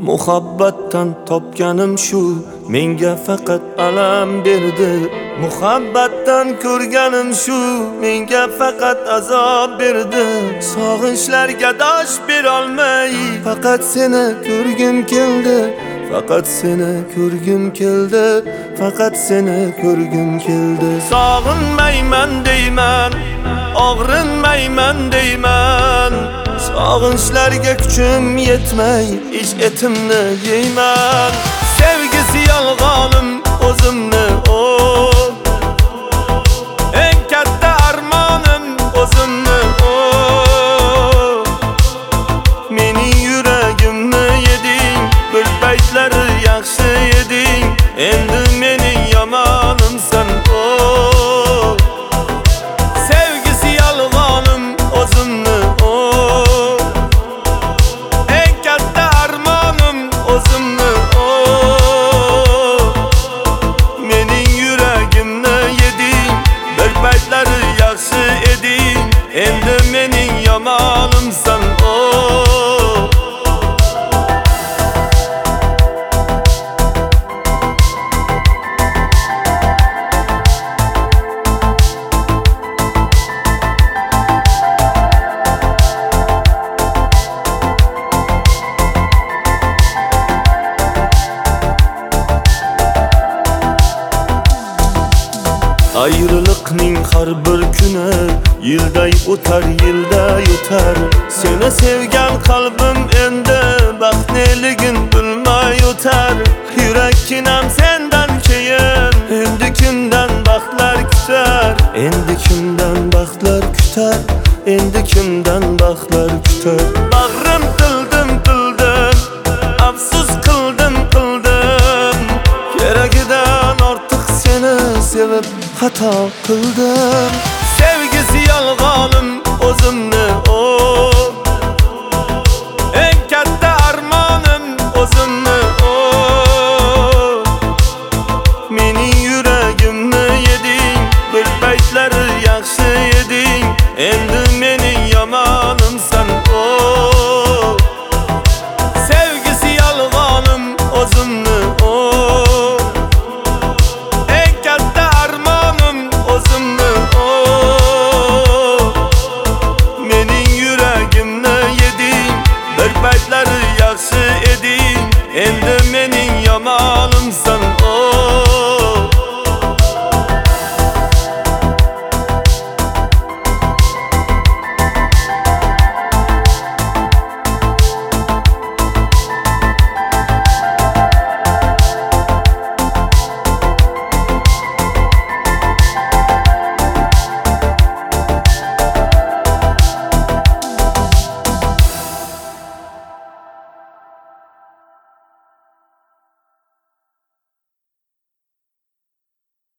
Muhabbatdan topganim shu, menga faqat alam berdi. Muhabbatdan ko'rganim shu, menga faqat azob berdi. Sog'inchlarga dosh berolmay, faqat seni ko'rgim keldi. Faqat seni ko'rgim keldi, faqat seni ko'rgim keldi. Sog'inmayman deyman, og'rinmayman deyman. Sog'inchlarga kuchim yetmay, ish etimni yeyman. Sevgisi yolg'onim o'zimni eng katta armonim o'zimni Mening yuragimni yeding, bir paytlari yaxshi eding. Endi mening yomonimsan Sevgisi yolg'onim o'zimni eng katta armonim o'zimni Mening yuragimni yeding, bir paytlari yaxshi eding. Endi mening yomonimsan Ayrılıkning har bir kuni yilday o'tar, yilday o'tar. Seni sevgan qalbim endi baxtliligin bilmay o'tar. Yurakkinam sendan keyin endi kimdan baxtlar kutar. Endi kimdan baxtlar kutar, endi kimdan baxtlar kutar. Bag'rim tildim, afsus qildim. Keragidan ortiq seni sevib xato qildim.